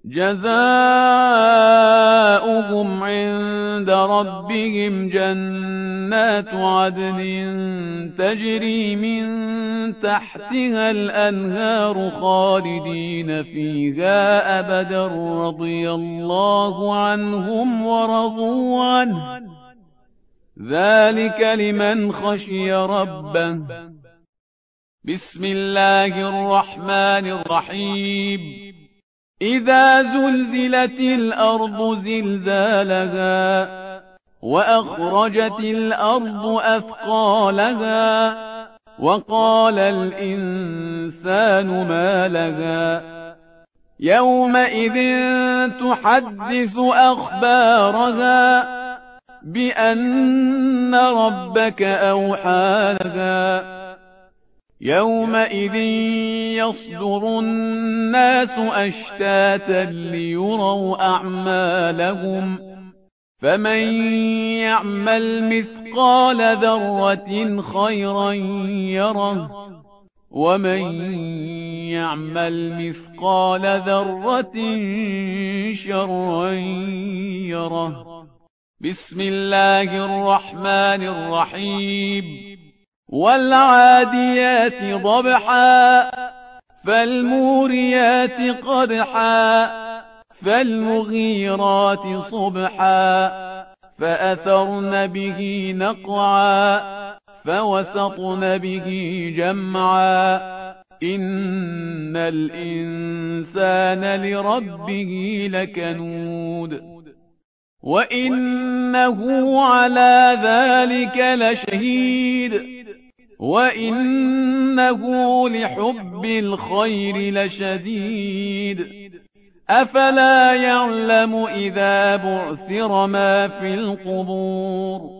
جزاؤهم عند ربهم جنات عدن تجري من تحتها الأنهار خالدين فيها أبدا رضي الله عنهم ورضوا عنه ذلك لمن خشي ربه. بسم الله الرحمن الرحيم إذا زلزلت الأرض زلزالها وأخرجت الأرض أثقالها وقال الإنسان ما لها يومئذ تحدث أخبارها بأن ربك أوحى لها يومئذ يصدر الناس أشتاتا ليروا أعمالهم فمن يعمل مثقال ذرة خيرا يره ومن يعمل مثقال ذرة شرا يره. بسم الله الرحمن الرحيم والعاديات ضبحا فالموريات قدحا فالمغيرات صبحا فأثرن به نقعا فوسطن به جمعا إن الإنسان لربه لكنود وإنه على ذلك لشهيد وإنه لحب الخير لشديد أفلا يعلم إذا بعثر ما في القبور